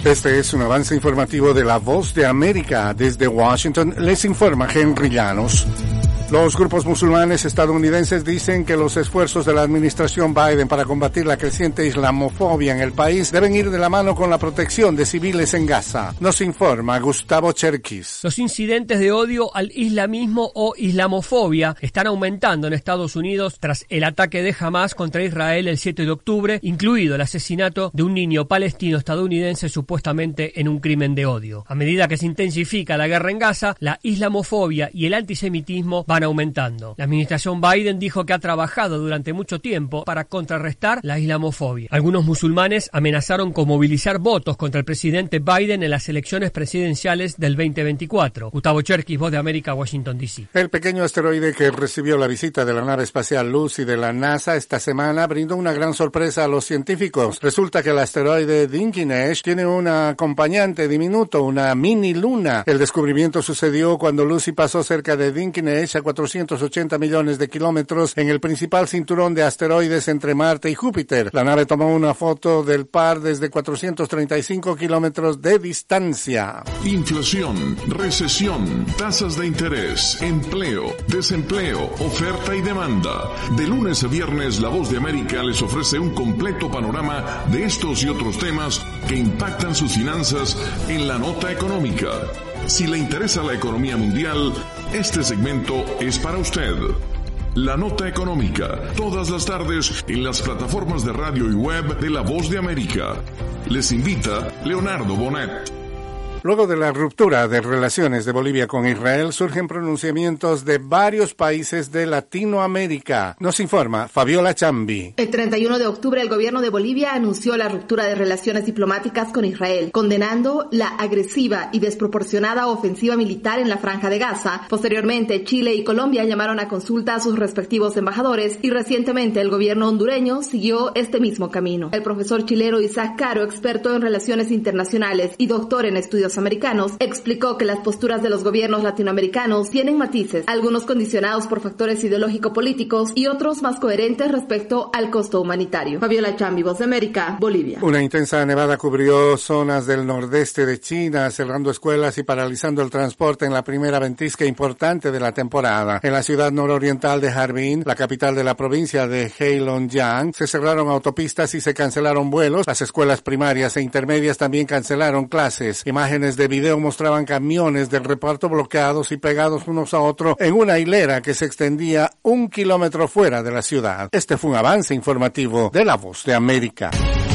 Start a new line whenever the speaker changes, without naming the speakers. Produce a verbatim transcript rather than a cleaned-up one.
Este es un avance informativo de La Voz de América. Desde Washington les informa Henry Llanos. Los grupos musulmanes estadounidenses dicen que los esfuerzos de la administración Biden para combatir la creciente islamofobia en el país deben ir de la mano con la protección de civiles en Gaza. Nos informa Gustavo Cherkis.
Los incidentes de odio al islamismo o islamofobia están aumentando en Estados Unidos tras el ataque de Hamas contra Israel el siete de octubre, incluido el asesinato de un niño palestino estadounidense supuestamente en un crimen de odio. A medida que se intensifica la guerra en Gaza, la islamofobia y el antisemitismo van aumentando. La administración Biden dijo que ha trabajado durante mucho tiempo para contrarrestar la islamofobia. Algunos musulmanes amenazaron con movilizar votos contra el presidente Biden en las elecciones presidenciales del veinte veinticuatro. Gustavo Cherkis, Voz de América, Washington, D C.
El pequeño asteroide que recibió la visita de la nave espacial Lucy de la NASA esta semana brindó una gran sorpresa a los científicos. Resulta que el asteroide Dinkinesh tiene un acompañante diminuto, una mini luna. El descubrimiento sucedió cuando Lucy pasó cerca de Dinkinesh a cuatrocientos ochenta millones de kilómetros en el principal cinturón de asteroides entre Marte y Júpiter. La nave tomó una foto del par desde cuatrocientos treinta y cinco kilómetros de distancia.
Inflación, recesión, tasas de interés, empleo, desempleo, oferta y demanda. De lunes a viernes, La Voz de América les ofrece un completo panorama de estos y otros temas que impactan sus finanzas en la nota económica. Si le interesa la economía mundial, este segmento es para usted. La Nota Económica, todas las tardes en las plataformas de radio y web de La Voz de América. Les invita Leonardo Bonet.
Luego de la ruptura de relaciones de Bolivia con Israel, surgen pronunciamientos de varios países de Latinoamérica. Nos informa Fabiola Chambi.
El treinta y uno de octubre, el gobierno de Bolivia anunció la ruptura de relaciones diplomáticas con Israel, condenando la agresiva y desproporcionada ofensiva militar en la Franja de Gaza. Posteriormente, Chile y Colombia llamaron a consulta a sus respectivos embajadores y recientemente el gobierno hondureño siguió este mismo camino. El profesor chileno Isaac Caro, experto en relaciones internacionales y doctor en estudios americanos, explicó que las posturas de los gobiernos latinoamericanos tienen matices, algunos condicionados por factores ideológico-políticos y otros más coherentes respecto al costo humanitario. Fabiola Chambi, Voz de América, Bolivia.
Una intensa nevada cubrió zonas del nordeste de China, cerrando escuelas y paralizando el transporte en la primera ventisca importante de la temporada. En la ciudad nororiental de Harbin, la capital de la provincia de Heilongjiang, se cerraron autopistas y se cancelaron vuelos. Las escuelas primarias e intermedias también cancelaron clases. Imágenes de video mostraban camiones del reparto bloqueados y pegados unos a otros en una hilera que se extendía un kilómetro fuera de la ciudad. Este fue un avance informativo de La Voz de América.